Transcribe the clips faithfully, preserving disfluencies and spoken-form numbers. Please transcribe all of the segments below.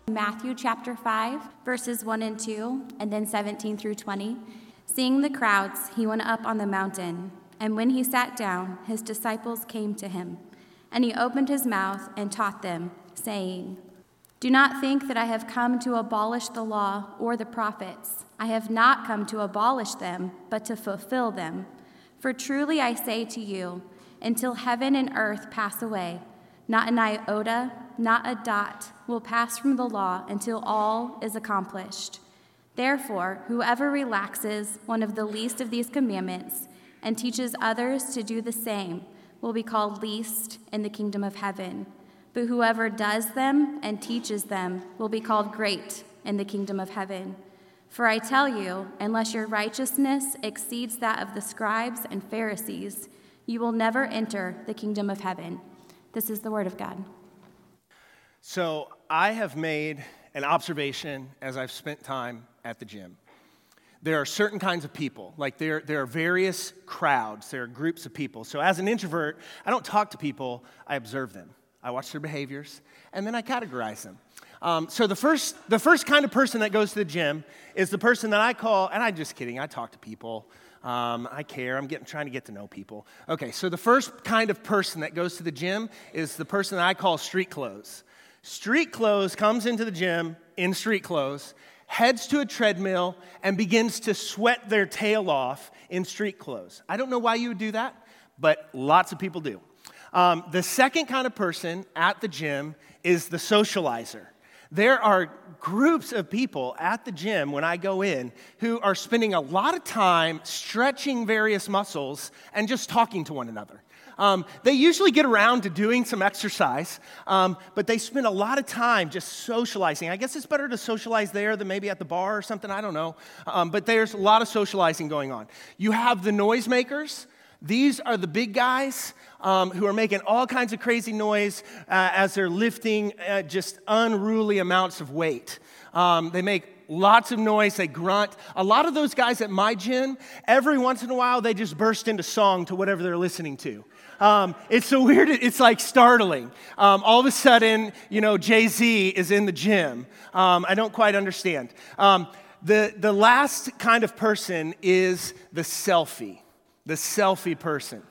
Matthew chapter five, verses one and two, and then seventeen through twenty. Seeing the crowds, he went up on the mountain, and when he sat down, his disciples came to him. And he opened his mouth and taught them, saying, "Do not think that I have come to abolish the law or the prophets. I have not come to abolish them, but to fulfill them. For truly I say to you, until heaven and earth pass away, not an iota, not a dot will pass from the law until all is accomplished. Therefore, whoever relaxes one of the least of these commandments and teaches others to do the same will be called least in the kingdom of heaven. But whoever does them and teaches them will be called great in the kingdom of heaven. For I tell you, unless your righteousness exceeds that of the scribes and Pharisees, you will never enter the kingdom of heaven." This is the word of God. So I have made an observation as I've spent time at the gym. There are certain kinds of people, like there, there are various crowds, there are groups of people. So as an introvert, I don't talk to people, I observe them. I watch their behaviors, and then I categorize them. Um, so the first, the first kind of person that goes to the gym is the person that I call, and I'm just kidding, I talk to people. Um, I care. I'm getting trying to get to know people. Okay, so the first kind of person that goes to the gym is the person that I call street clothes. Street clothes comes into the gym in street clothes, heads to a treadmill, and begins to sweat their tail off in street clothes. I don't know why you would do that, but lots of people do. Um, the second kind of person at the gym is the socializer. There are groups of people at the gym when I go in who are spending a lot of time stretching various muscles and just talking to one another. Um, they usually get around to doing some exercise, um, but they spend a lot of time just socializing. I guess it's better to socialize there than maybe at the bar or something, I don't know. Um, but there's a lot of socializing going on. You have the noisemakers. These are the big guys um, who are making all kinds of crazy noise uh, as they're lifting uh, just unruly amounts of weight. Um, they make lots of noise, they grunt. A lot of those guys at my gym, every once in a while, they just burst into song to whatever they're listening to. Um, it's so weird, it's like startling. Um, all of a sudden, you know, Jay-Z is in the gym. Um, I don't quite understand. Um, the, the last kind of person is the selfie. The selfie person.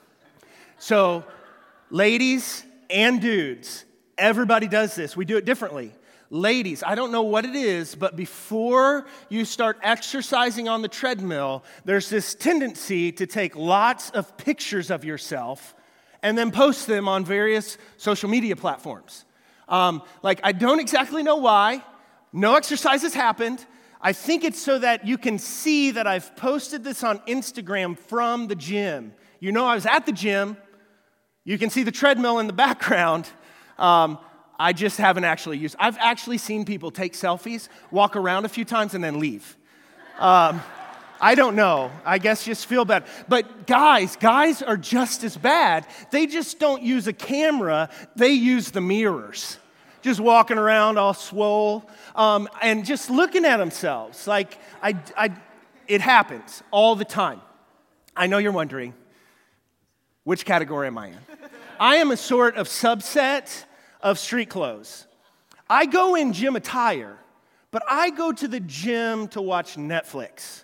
So, ladies and dudes, everybody does this. We do it differently. Ladies, I don't know what it is, but before you start exercising on the treadmill, there's this tendency to take lots of pictures of yourself and then post them on various social media platforms. Um, like, I don't exactly know why. No exercise has happened. I think it's so that you can see that I've posted this on Instagram from the gym. You know I was at the gym. You can see the treadmill in the background. Um, I just haven't actually used. I've actually seen people take selfies, walk around a few times, and then leave. Um, I don't know. I guess just feel bad. But guys, guys are just as bad. They just don't use a camera. They use the mirrors. Just walking around all swole, um, and just looking at themselves. Like, I, I, it happens all the time. I know you're wondering, which category am I in? I am a sort of subset of street clothes. I go in gym attire, but I go to the gym to watch Netflix.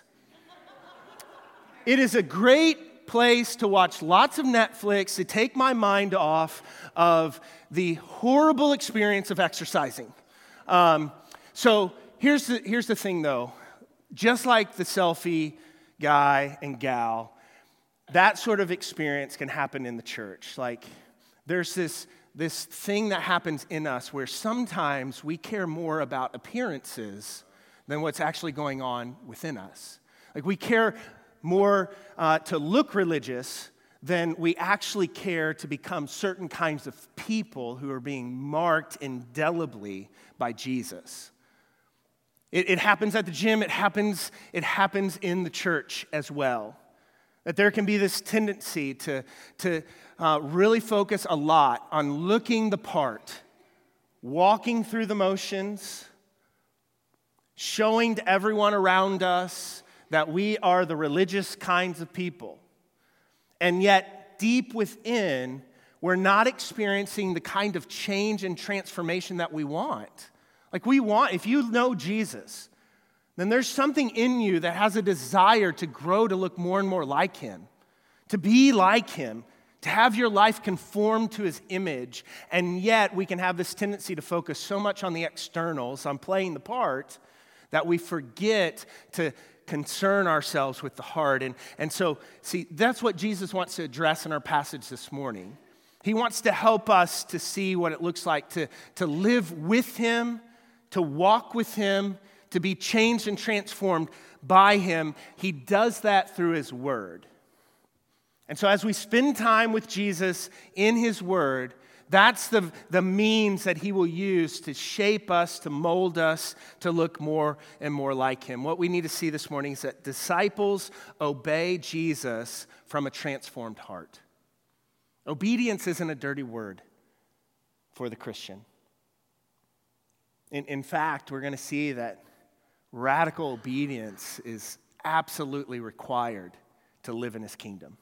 It is a great place to watch lots of Netflix, to take my mind off of the horrible experience of exercising. Um, so here's the, here's the thing, though. Just like the selfie guy and gal, that sort of experience can happen in the church. Like, there's this, this thing that happens in us where sometimes we care more about appearances than what's actually going on within us. Like, we care more uh, to look religious than we actually care to become certain kinds of people who are being marked indelibly by Jesus. It, it happens at the gym, it happens, it happens in the church as well. That there can be this tendency to, to uh, really focus a lot on looking the part, walking through the motions, showing to everyone around us that we are the religious kinds of people. And yet, deep within, we're not experiencing the kind of change and transformation that we want. Like we want, if you know Jesus, then there's something in you that has a desire to grow to look more and more like him, to be like him, to have your life conform to his image. And yet we can have this tendency to focus so much on the externals, on playing the part, that we forget to concern ourselves with the heart. And, and so, see, that's what Jesus wants to address in our passage this morning. He wants to help us to see what it looks like to, to live with him, to walk with him, to be changed and transformed by him. He does that through his word. And so as we spend time with Jesus in his word, that's the, the means that he will use to shape us, to mold us, to look more and more like him. What we need to see this morning is that disciples obey Jesus from a transformed heart. Obedience isn't a dirty word for the Christian. In, in fact, we're going to see that radical obedience is absolutely required to live in his kingdom.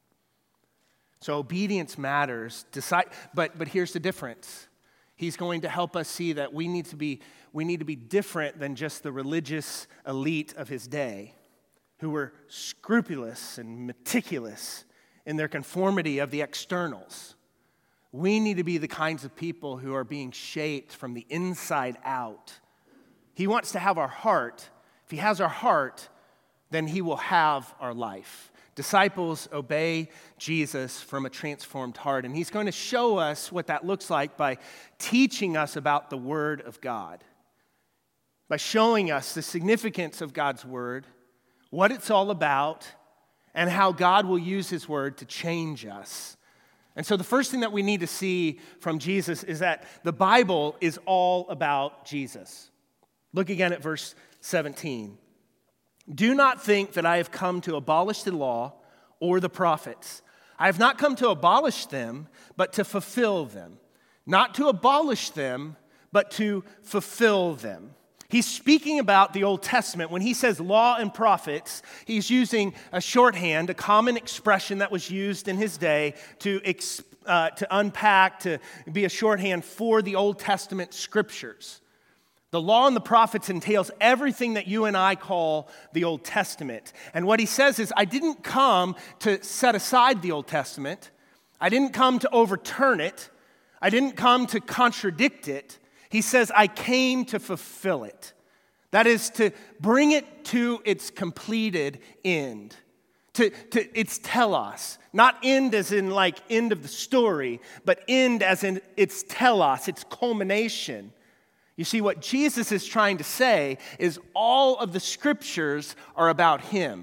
So obedience matters, but, but here's the difference. He's going to help us see that we need to be, we need to be different than just the religious elite of his day who were scrupulous and meticulous in their conformity of the externals. We need to be the kinds of people who are being shaped from the inside out. He wants to have our heart. If he has our heart, then he will have our life. Disciples obey Jesus from a transformed heart, and he's going to show us what that looks like by teaching us about the Word of God, by showing us the significance of God's Word, what it's all about, and how God will use his Word to change us. And so the first thing that we need to see from Jesus is that the Bible is all about Jesus. Look again at verse seventeen. Do not think that I have come to abolish the law or the prophets. I have not come to abolish them, but to fulfill them. Not to abolish them, but to fulfill them. He's speaking about the Old Testament. When he says law and prophets, he's using a shorthand, a common expression that was used in his day to, uh, to unpack, to be a shorthand for the Old Testament scriptures. The law and the prophets entails everything that you and I call the Old Testament. And what he says is, I didn't come to set aside the Old Testament. I didn't come to overturn it. I didn't come to contradict it. He says, I came to fulfill it. That is, to bring it to its completed end. To, to its telos. Not end as in like end of the story, but end as in its telos, its culmination. You see, what Jesus is trying to say is all of the scriptures are about him.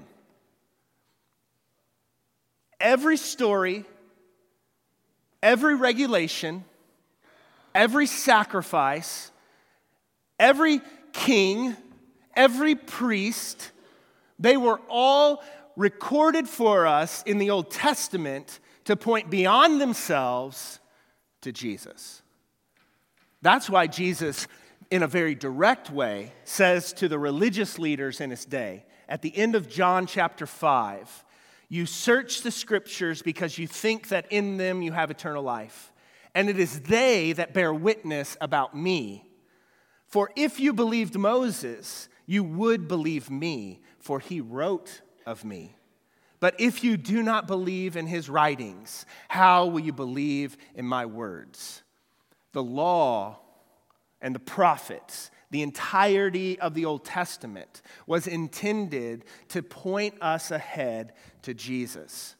Every story, every regulation, every sacrifice, every king, every priest, they were all recorded for us in the Old Testament to point beyond themselves to Jesus. That's why Jesus, in a very direct way, says to the religious leaders in his day, at the end of John chapter five, you search the scriptures because you think that in them you have eternal life. And it is they that bear witness about me. For if you believed Moses, you would believe me, for he wrote of me. But if you do not believe in his writings, how will you believe in my words? The law and the prophets, the entirety of the Old Testament, was intended to point us ahead to Jesus.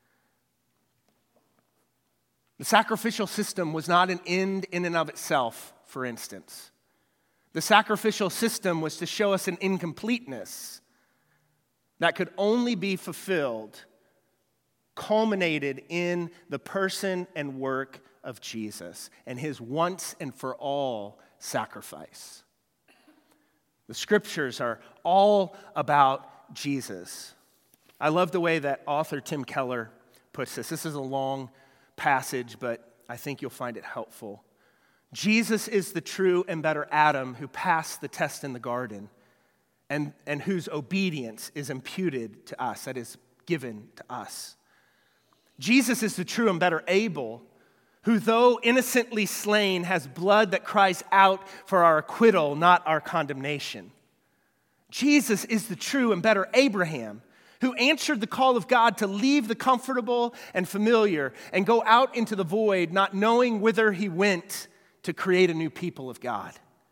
The sacrificial system was not an end in and of itself, for instance. The sacrificial system was to show us an incompleteness that could only be fulfilled, culminated in the person and work of Jesus and his once and for all sacrifice. The scriptures are all about Jesus. I love the way that author Tim Keller puts this. This is a long passage, but I think you'll find it helpful. Jesus is the true and better Adam who passed the test in the garden and, and whose obedience is imputed to us, that is given to us. Jesus is the true and better Abel who though innocently slain has blood that cries out for our acquittal, not our condemnation. Jesus is the true and better Abraham, who answered the call of God to leave the comfortable and familiar and go out into the void, not knowing whither he went to create a new people of God.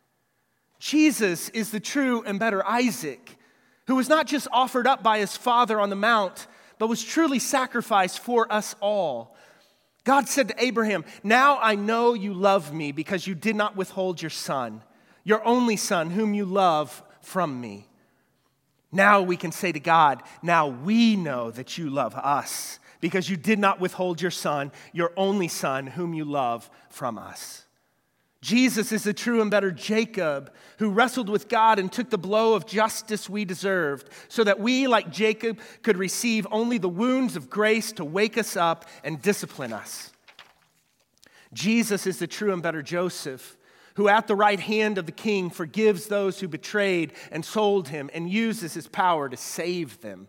Jesus is the true and better Isaac, who was not just offered up by his father on the mount, but was truly sacrificed for us all. God said to Abraham, "Now I know you love me because you did not withhold your son, your only son whom you love, from me." Now we can say to God, "Now we know that you love us because you did not withhold your son, your only son whom you love, from us." Jesus is the true and better Jacob, who wrestled with God and took the blow of justice we deserved, so that we, like Jacob, could receive only the wounds of grace to wake us up and discipline us. Jesus is the true and better Joseph, who at the right hand of the king forgives those who betrayed and sold him and uses his power to save them.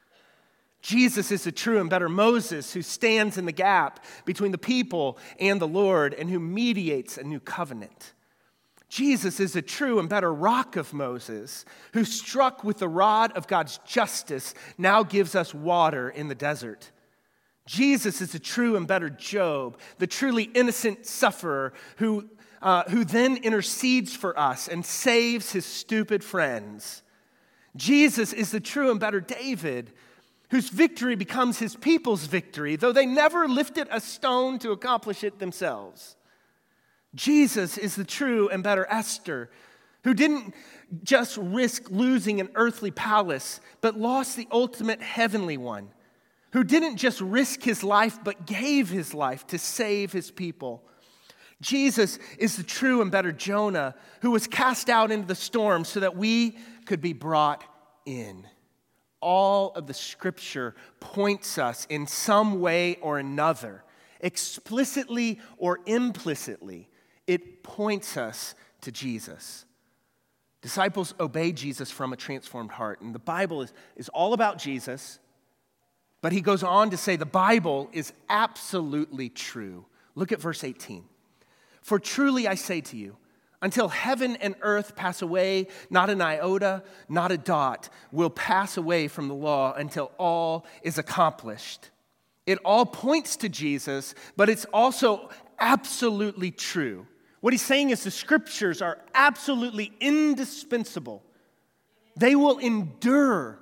Jesus is the true and better Moses, who stands in the gap between the people and the Lord and who mediates a new covenant. Jesus is the true and better rock of Moses, who struck with the rod of God's justice now gives us water in the desert. Jesus is the true and better Job, the truly innocent sufferer who, uh, who then intercedes for us and saves his stupid friends. Jesus is the true and better David, whose victory becomes his people's victory, though they never lifted a stone to accomplish it themselves. Jesus is the true and better Esther, who didn't just risk losing an earthly palace, but lost the ultimate heavenly one, who didn't just risk his life, but gave his life to save his people. Jesus is the true and better Jonah, who was cast out into the storm so that we could be brought in. All of the scripture points us in some way or another, explicitly or implicitly. It points us to Jesus. Disciples obey Jesus from a transformed heart. And the Bible is, is all about Jesus, but he goes on to say the Bible is absolutely true. Look at verse eighteen. "For truly I say to you, until heaven and earth pass away, not an iota, not a dot will pass away from the law until all is accomplished." It all points to Jesus, but it's also absolutely true. What he's saying is the scriptures are absolutely indispensable. They will endure.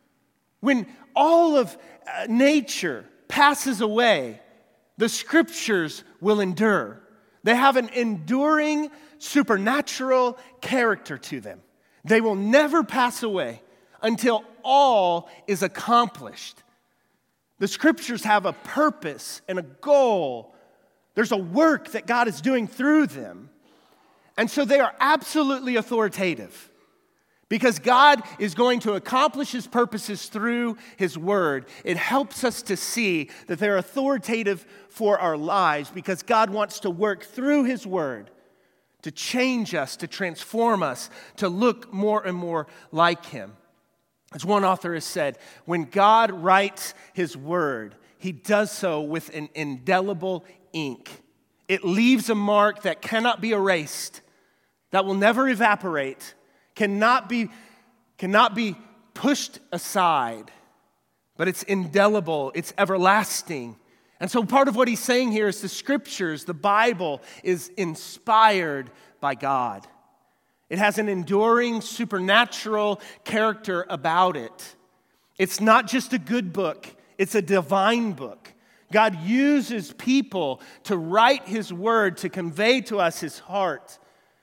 When all of uh, nature passes away, the scriptures will endure. They have an enduring supernatural character to them. They will never pass away until all is accomplished. The scriptures have a purpose and a goal. There's a work that God is doing through them. And so they are absolutely authoritative because God is going to accomplish his purposes through his word. It helps us to see that they're authoritative for our lives because God wants to work through his word to change us, to transform us, to look more and more like him. As one author has said, when God writes his word, he does so with an indelible ink. It leaves a mark that cannot be erased, that will never evaporate, cannot be, cannot be pushed aside, but it's indelible, it's everlasting. And so part of what he's saying here is the scriptures, the Bible, is inspired by God. It has an enduring supernatural character about it. It's not just a good book, it's a divine book. God uses people to write his word, to convey to us his heart.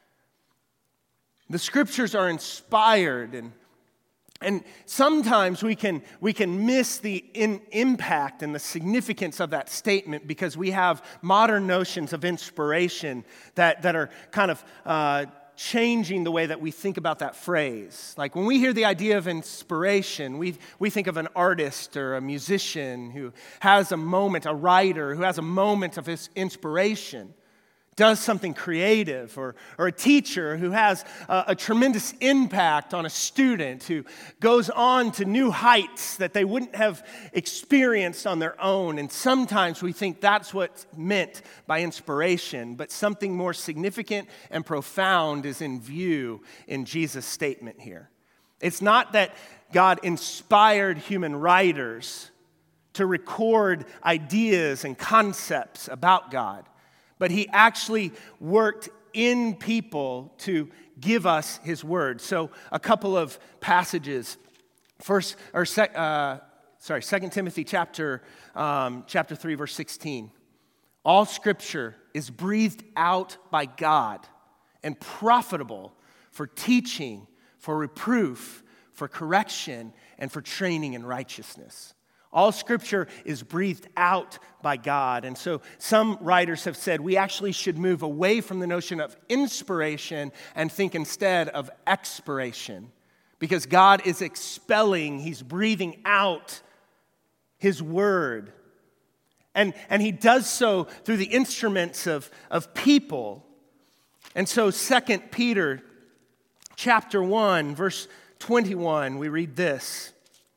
The scriptures are inspired, and, and sometimes we can, we can miss the in, impact and the significance of that statement because we have modern notions of inspiration that, that are kind of uh, changing the way that we think about that phrase. Like when we hear the idea of inspiration, we, we think of an artist or a musician who has a moment, a writer who has a moment of his inspiration. does something creative, or, or a teacher who has a, a tremendous impact on a student, who goes on to new heights that they wouldn't have experienced on their own. And sometimes we think that's what's meant by inspiration, but something more significant and profound is in view in Jesus' statement here. It's not that God inspired human writers to record ideas and concepts about God, but he actually worked in people to give us his word. So a couple of passages. First, or sec, uh, sorry, Second Timothy chapter um, chapter three, verse sixteen. All Scripture is breathed out by God and profitable for teaching, for reproof, for correction, and for training in righteousness. All Scripture is breathed out by God. And so some writers have said we actually should move away from the notion of inspiration and think instead of expiration. Because God is expelling, he's breathing out his word. And, and he does so through the instruments of, of people. And so Second Peter chapter one, verse twenty-one, we read this.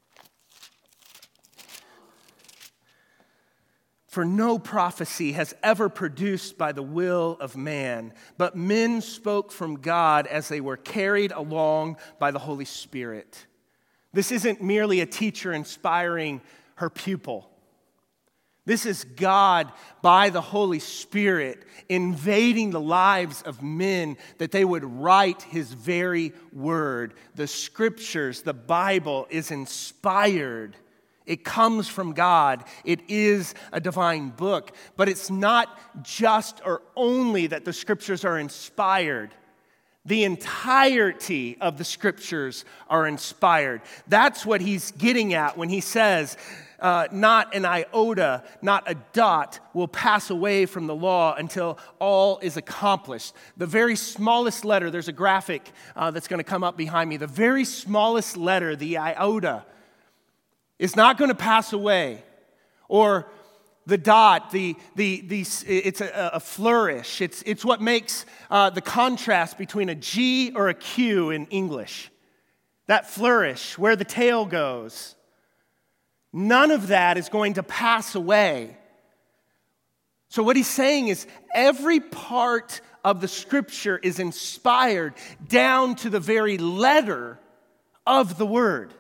For no prophecy has ever produced by the will of man, but men spoke from God as they were carried along by the Holy Spirit. This isn't merely a teacher inspiring her pupil. This is God, by the Holy Spirit, invading the lives of men that they would write his very word. The Scriptures, the Bible, is inspired. It comes from God. It is a divine book. But it's not just or only that the Scriptures are inspired. The entirety of the Scriptures are inspired. That's what he's getting at when he says, uh, not an iota, not a dot will pass away from the law until all is accomplished. The very smallest letter, there's a graphic uh, that's going to come up behind me. The very smallest letter, the iota, is not going to pass away. Or the dot, the the the it's a, a flourish. It's it's what makes uh, the contrast between a G or a Q in English. That flourish, where the tail goes. None of that is going to pass away. So what he's saying is every part of the Scripture is inspired down to the very letter of the Word.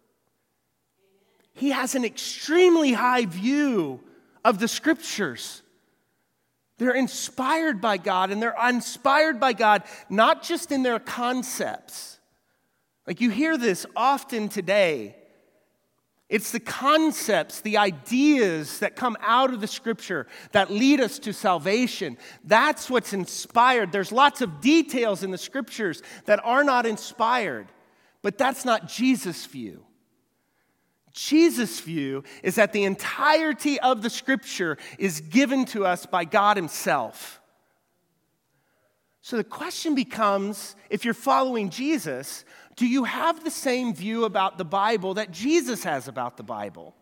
He has an extremely high view of the Scriptures. They're inspired by God, and they're inspired by God not just in their concepts. Like you hear this often today. It's the concepts, the ideas that come out of the Scripture that lead us to salvation. That's what's inspired. There's lots of details in the Scriptures that are not inspired, but that's not Jesus' view. Jesus' view is that the entirety of the Scripture is given to us by God himself. So the question becomes, if you're following Jesus, do you have the same view about the Bible that Jesus has about the Bible?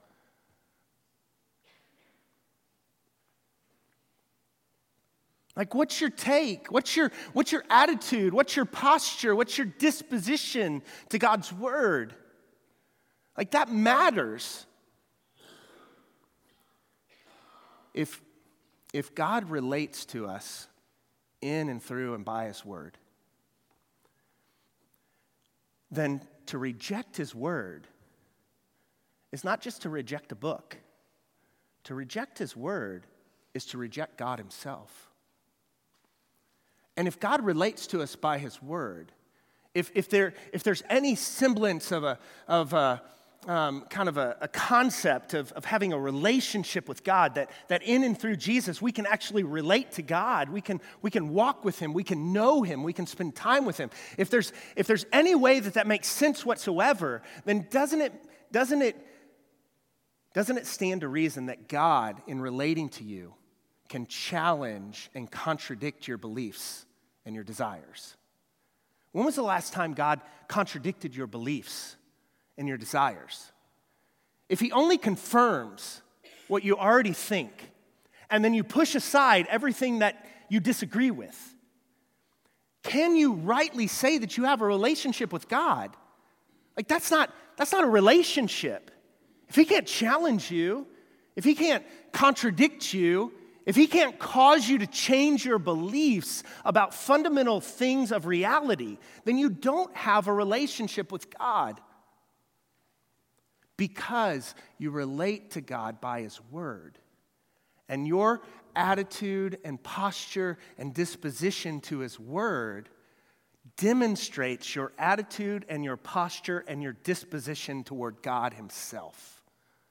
Like, what's your take? What's your, what's your attitude? What's your posture? What's your disposition to God's Word? Like, that matters. If, if God relates to us in and through and by his Word, then to reject his Word is not just to reject a book. To reject his Word is to reject God himself. And if God relates to us by his Word, if, if, there, if there's any semblance of a, of a Um, kind of a, a concept of, of having a relationship with God, that, that in and through Jesus we can actually relate to God. We can, we can walk with him. We can know him. We can spend time with him. If there's, if there's any way that that makes sense whatsoever, then doesn't it, doesn't it, doesn't it stand to reason that God, in relating to you, can challenge and contradict your beliefs and your desires? When was the last time God contradicted your beliefs and your desires? If he only confirms what you already think, and then you push aside everything that you disagree with? Can you rightly say that you have a relationship with God? Like, that's not, that's not a relationship. If he can't challenge you, if he can't contradict you, if he can't cause you to change your beliefs about fundamental things of reality, then you don't have a relationship with God. Because you relate to God by his word. And your attitude and posture and disposition to his word demonstrates your attitude and your posture and your disposition toward God himself.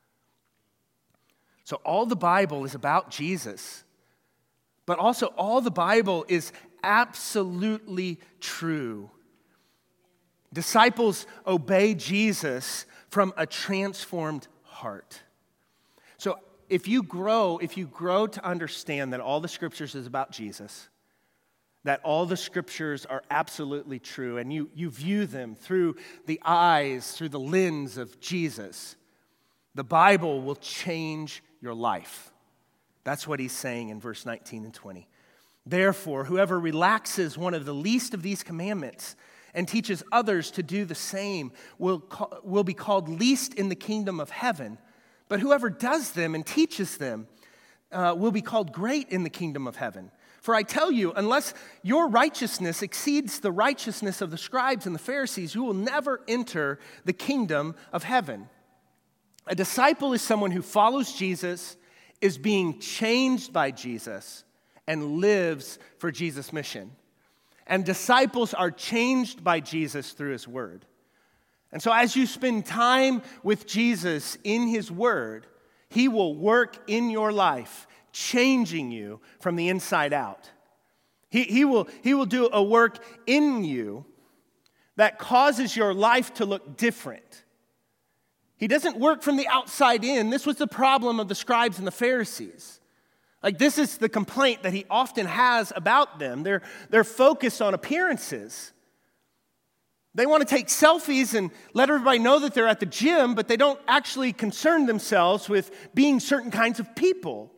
So all the Bible is about Jesus, but also all the Bible is absolutely true. Disciples obey Jesus from a transformed heart. So if you grow, if you grow to understand that all the scriptures is about Jesus, that all the scriptures are absolutely true, and you, you view them through the eyes, through the lens of Jesus, the Bible will change your life. That's what he's saying in verse nineteen and twenty. Therefore, whoever relaxes one of the least of these commandments and teaches others to do the same will, call, will be called least in the kingdom of heaven. But whoever does them and teaches them uh, will be called great in the kingdom of heaven. For I tell you, unless your righteousness exceeds the righteousness of the scribes and the Pharisees, you will never enter the kingdom of heaven. A disciple is someone who follows Jesus, is being changed by Jesus, and lives for Jesus' mission. And disciples are changed by Jesus through his word. And so as you spend time with Jesus in his word, he will work in your life, changing you from the inside out. He, he, will, he will do a work in you that causes your life to look different. He doesn't work from the outside in. This was the problem of the scribes and the Pharisees. Like, this is the complaint that he often has about them. They're, they're focused on appearances. They want to take selfies and let everybody know that they're at the gym, but they don't actually concern themselves with being certain kinds of people.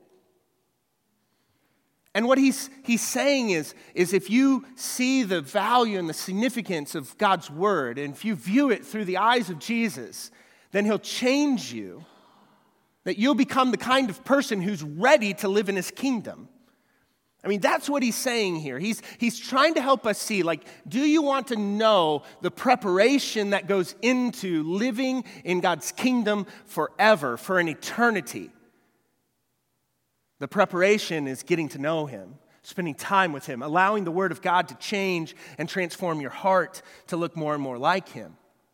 And what he's, he's saying is, is if you see the value and the significance of God's word, and if you view it through the eyes of Jesus, then he'll change you, that you'll become the kind of person who's ready to live in his kingdom. I mean, that's what he's saying here. He's, he's trying to help us see, like, do you want to know the preparation that goes into living in God's kingdom forever, for an eternity? The preparation is getting to know him, spending time with him, allowing the word of God to change and transform your heart to look more and more like him.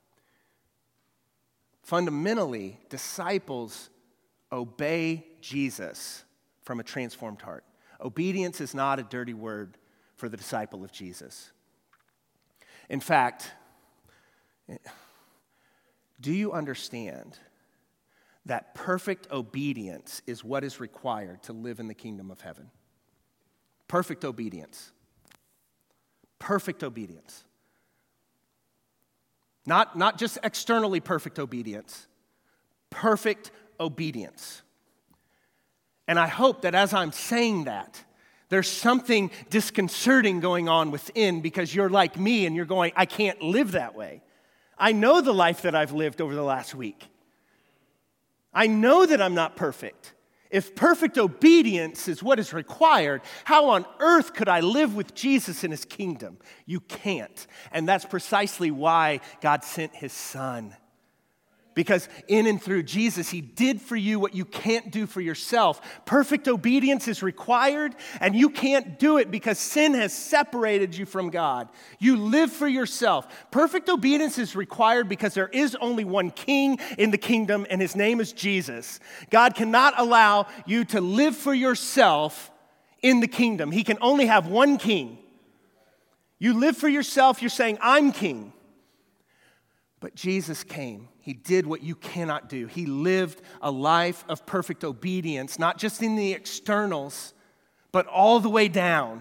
Fundamentally, disciples obey Jesus from a transformed heart. Obedience is not a dirty word for the disciple of Jesus. In fact, do you understand that perfect obedience is what is required to live in the kingdom of heaven? Perfect obedience. Perfect obedience. Not, not just externally perfect obedience, perfect obedience. And I hope that as I'm saying that, there's something disconcerting going on within, because you're like me and you're going, I can't live that way. I know the life that I've lived over the last week. I know that I'm not perfect. If perfect obedience is what is required, how on earth could I live with Jesus in his kingdom? You can't. And that's precisely why God sent his son. Because in and through Jesus, he did for you what you can't do for yourself. Perfect obedience is required, and you can't do it because sin has separated you from God. You live for yourself. Perfect obedience is required because there is only one king in the kingdom, and his name is Jesus. God cannot allow you to live for yourself in the kingdom. He can only have one king. You live for yourself, you're saying, I'm king. But Jesus came. He did what you cannot do. He lived a life of perfect obedience, not just in the externals, but all the way down.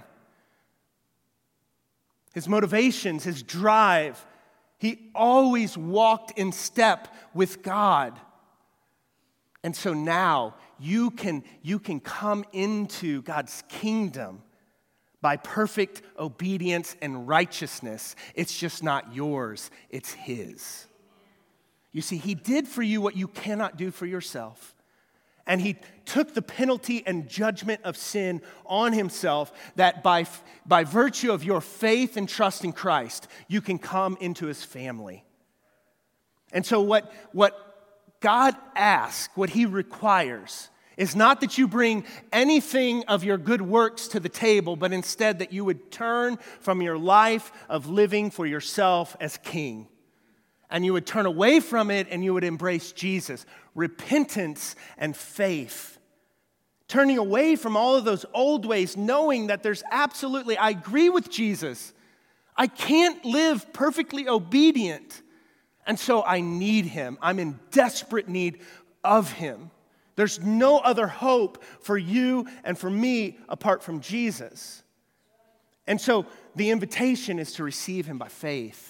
His motivations, his drive, he always walked in step with God. And so now you can, you can come into God's kingdom by perfect obedience and righteousness. It's just not yours, it's his. You see, he did for you what you cannot do for yourself. And he took the penalty and judgment of sin on himself, that by, by virtue of your faith and trust in Christ, you can come into his family. And so what, what God asks, what he requires, is not that you bring anything of your good works to the table, but instead that you would turn from your life of living for yourself as king. And you would turn away from it and you would embrace Jesus. Repentance and faith. Turning away from all of those old ways, knowing that there's absolutely, I agree with Jesus. I can't live perfectly obedient. And so I need him. I'm in desperate need of him. There's no other hope for you and for me apart from Jesus. And so the invitation is to receive him by faith.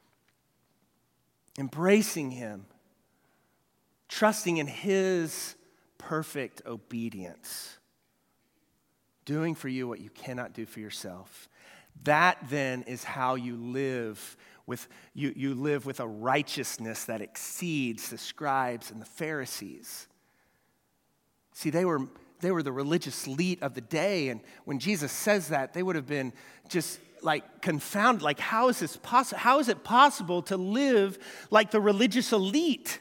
Embracing him, trusting in his perfect obedience, doing for you what you cannot do for yourself. That then is how you live with you, you live with a righteousness that exceeds the scribes and the Pharisees. See, they were they were the religious elite of the day, and when Jesus says that, they would have been just like confounded, like how is this possible? How is it possible to live like the religious elite?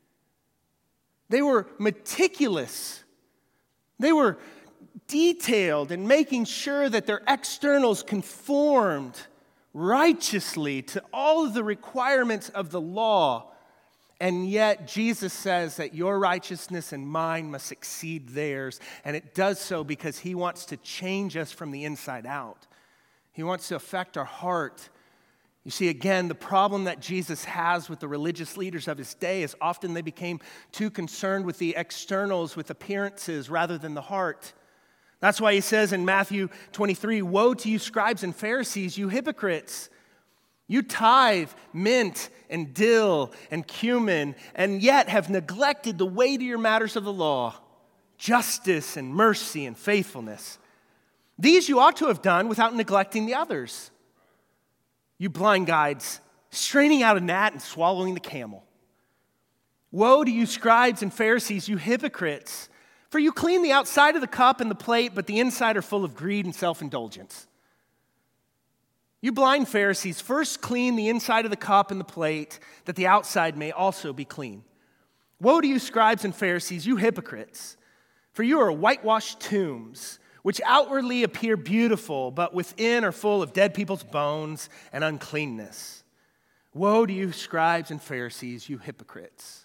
They were meticulous. They were detailed in making sure that their externals conformed righteously to all of the requirements of the law. And yet Jesus says that your righteousness and mine must exceed theirs. And it does so because he wants to change us from the inside out. He wants to affect our heart. You see, again, the problem that Jesus has with the religious leaders of his day is often they became too concerned with the externals, with appearances, rather than the heart. That's why he says in Matthew twenty-three, "Woe to you, scribes and Pharisees, you hypocrites! You tithe mint and dill and cumin, and yet have neglected the weightier matters of the law, justice and mercy and faithfulness. These you ought to have done without neglecting the others. You blind guides, straining out a gnat and swallowing the camel. Woe to you, scribes and Pharisees, you hypocrites! For you clean the outside of the cup and the plate, but the inside are full of greed and self-indulgence. You blind Pharisees, first clean the inside of the cup and the plate, that the outside may also be clean. Woe to you, scribes and Pharisees, you hypocrites! For you are whitewashed tombs, which outwardly appear beautiful, but within are full of dead people's bones and uncleanness. Woe to you, scribes and Pharisees, you hypocrites!"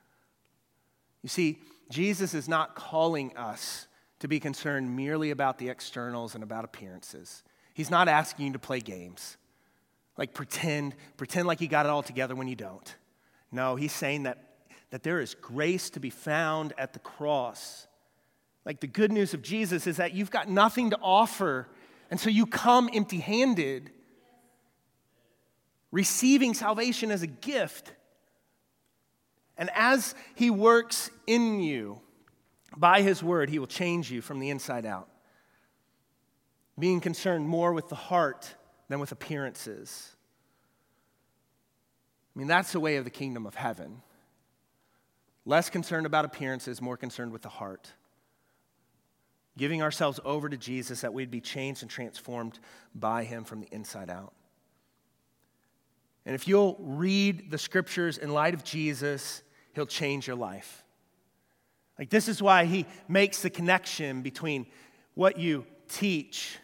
You see, Jesus is not calling us to be concerned merely about the externals and about appearances. He's not asking you to play games, like pretend, pretend like you got it all together when you don't. No, he's saying that, that there is grace to be found at the cross. Like the good news of Jesus is that you've got nothing to offer, and so you come empty-handed, receiving salvation as a gift. And as he works in you by his word, he will change you from the inside out. Being concerned more with the heart than with appearances. I mean, that's the way of the kingdom of heaven. Less concerned about appearances, more concerned with the heart. Giving ourselves over to Jesus that we'd be changed and transformed by him from the inside out. And if you'll read the scriptures in light of Jesus, he'll change your life. Like this is why he makes the connection between what you teach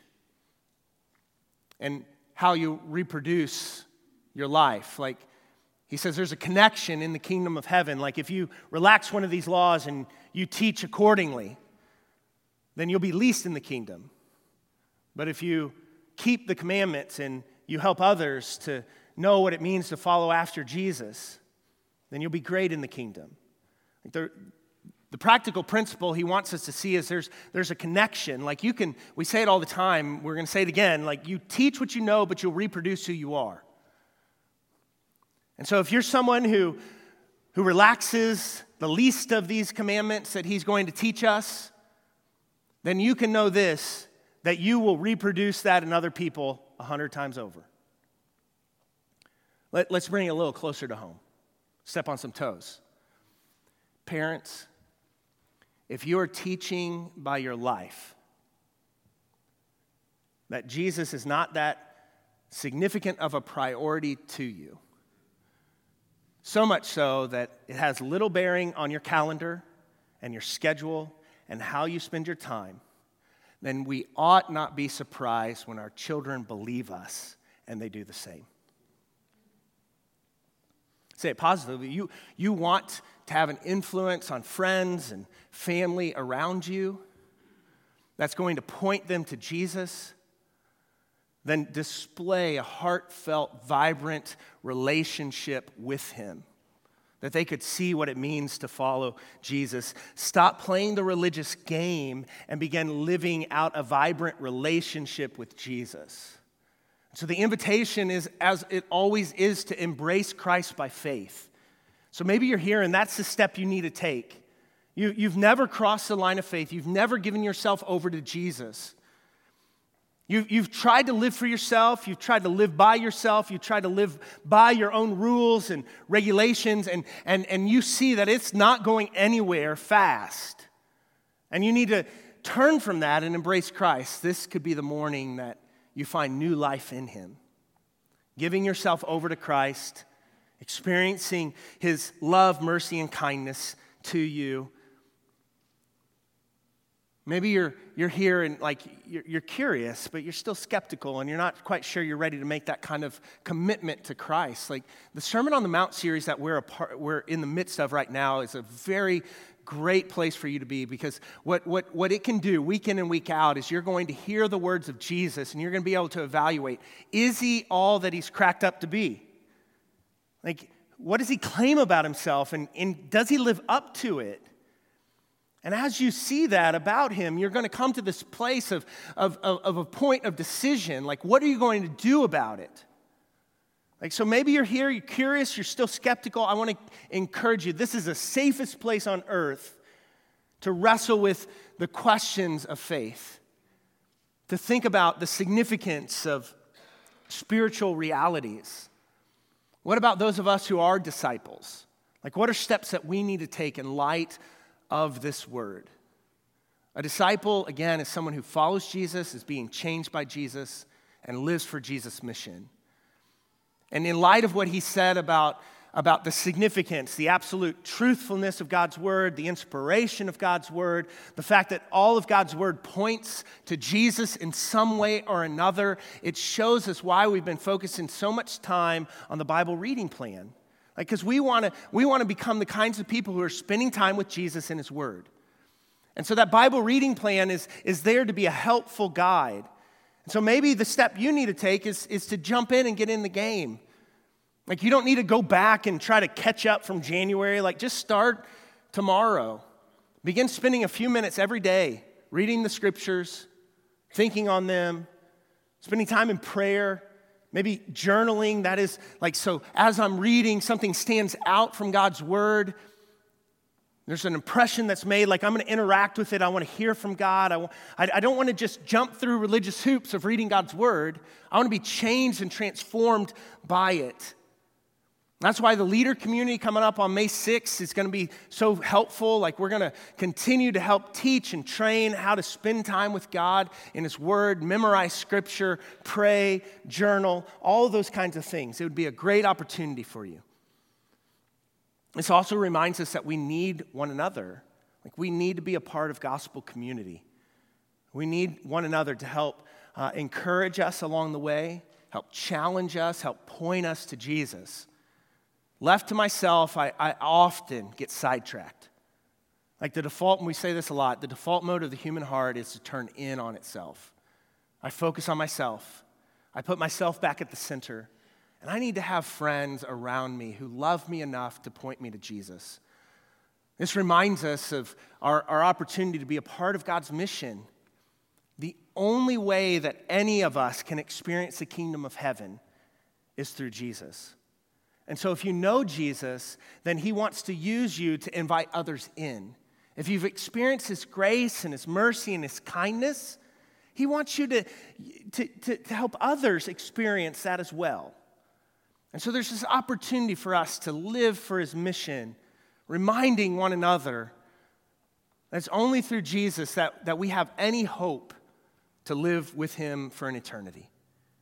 and how you reproduce your life. Like he says there's a connection in the kingdom of heaven. Like if you relax one of these laws and you teach accordingly, then you'll be least in the kingdom. But if you keep the commandments and you help others to know what it means to follow after Jesus, then you'll be great in the kingdom. Like the, the practical principle he wants us to see is there's, there's a connection. Like you can, we say it all the time, we're going to say it again, like you teach what you know, but you'll reproduce who you are. And so if you're someone who, who relaxes the least of these commandments that he's going to teach us, then you can know this, that you will reproduce that in other people a hundred times over. Let, let's bring it a little closer to home. Step on some toes. Parents, if you are teaching by your life that Jesus is not that significant of a priority to you, so much so that it has little bearing on your calendar and your schedule and how you spend your time, then we ought not be surprised when our children believe us and they do the same. Say it positively. You, you want to have an influence on friends and family around you that's going to point them to Jesus, then display a heartfelt, vibrant relationship with him, that they could see what it means to follow Jesus. Stop playing the religious game and begin living out a vibrant relationship with Jesus. So the invitation is, as it always is, to embrace Christ by faith. So maybe you're here and that's the step you need to take. You, you've never crossed the line of faith. You've never given yourself over to Jesus. You, you've tried to live for yourself. You've tried to live by yourself. You've tried to live by your own rules and regulations, and, and, and you see that it's not going anywhere fast. And you need to turn from that and embrace Christ. This could be the morning that you find new life in him. Giving yourself over to Christ, experiencing his love, mercy, and kindness to you. Maybe you're you're here and like you're, you're curious, but you're still skeptical and you're not quite sure you're ready to make that kind of commitment to Christ. Like the Sermon on the Mount series that we're a part, we're in the midst of right now is a very great place for you to be, because what, what, what it can do week in and week out is you're going to hear the words of Jesus and you're going to be able to evaluate, is he all that he's cracked up to be? Like, what does he claim about himself, and, and does he live up to it? And as you see that about him, you're going to come to this place of, of, of, of a point of decision. Like, what are you going to do about it? Like, so maybe you're here, you're curious, you're still skeptical. I want to encourage you. This is the safest place on earth to wrestle with the questions of faith, to think about the significance of spiritual realities. What about those of us who are disciples? Like, what are steps that we need to take in light of this word? A disciple, again, is someone who follows Jesus, is being changed by Jesus, and lives for Jesus' mission. And in light of what he said about, about the significance, the absolute truthfulness of God's word, the inspiration of God's word, the fact that all of God's word points to Jesus in some way or another, it shows us why we've been focusing so much time on the Bible reading plan. Like, because we want to we want to become the kinds of people who are spending time with Jesus and his word. And so that Bible reading plan is, is there to be a helpful guide. So maybe the step you need to take is, is to jump in and get in the game. Like, you don't need to go back and try to catch up from January. Like, just start tomorrow. Begin spending a few minutes every day reading the scriptures, thinking on them, spending time in prayer, maybe journaling. That is like, so as I'm reading, something stands out from God's word. There's an impression that's made, like I'm going to interact with it. I want to hear from God. I, I, I don't want to just jump through religious hoops of reading God's word. I want to be changed and transformed by it. That's why the leader community coming up on May sixth is going to be so helpful. Like, we're going to continue to help teach and train how to spend time with God in his word, memorize scripture, pray, journal, all of those kinds of things. It would be a great opportunity for you. This also reminds us that we need one another. Like, we need to be a part of gospel community. We need one another to help uh, encourage us along the way, help challenge us, help point us to Jesus. Left to myself, I, I often get sidetracked. Like the default, and we say this a lot, the default mode of the human heart is to turn in on itself. I focus on myself. I put myself back at the center. And I need to have friends around me who love me enough to point me to Jesus. This reminds us of our, our opportunity to be a part of God's mission. The only way that any of us can experience the kingdom of heaven is through Jesus. And so if you know Jesus, then he wants to use you to invite others in. If you've experienced his grace and his mercy and his kindness, He wants you to, to, to, to help others experience that as well. And so there's this opportunity for us to live for his mission, reminding one another that it's only through Jesus that, that we have any hope to live with him for an eternity.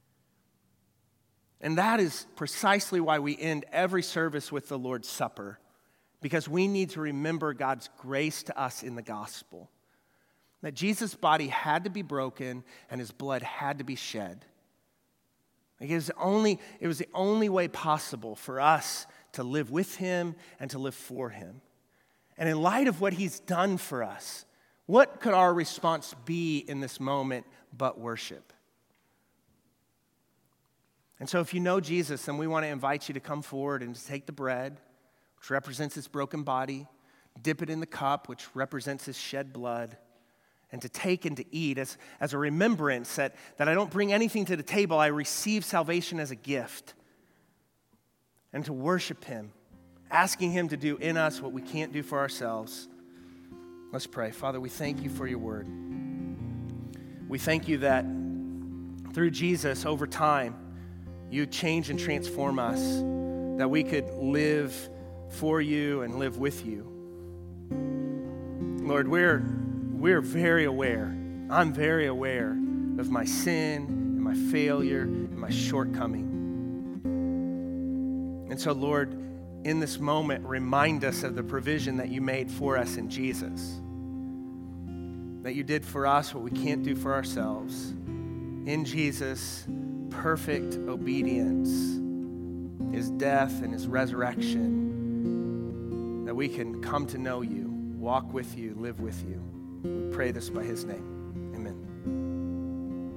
And that is precisely why we end every service with the Lord's Supper, because we need to remember God's grace to us in the gospel. That Jesus' body had to be broken and his blood had to be shed. It was, only, it was the only way possible for us to live with him and to live for him. And in light of what he's done for us, what could our response be in this moment but worship? And so if you know Jesus, then we want to invite you to come forward and to take the bread, which represents his broken body, dip it in the cup, which represents his shed blood, and to take and to eat as, as a remembrance that, that I don't bring anything to the table, I receive salvation as a gift. And to worship him, asking him to do in us what we can't do for ourselves. Let's pray. Father, we thank you for your word. We thank you that through Jesus, over time, you change and transform us, that we could live for you and live with you. Lord, we're We're very aware, I'm very aware of my sin and my failure and my shortcoming. And so, Lord, in this moment, remind us of the provision that you made for us in Jesus. That you did for us what we can't do for ourselves. In Jesus, perfect obedience, his death and his resurrection, that we can come to know you, walk with you, live with you. We pray this by his name.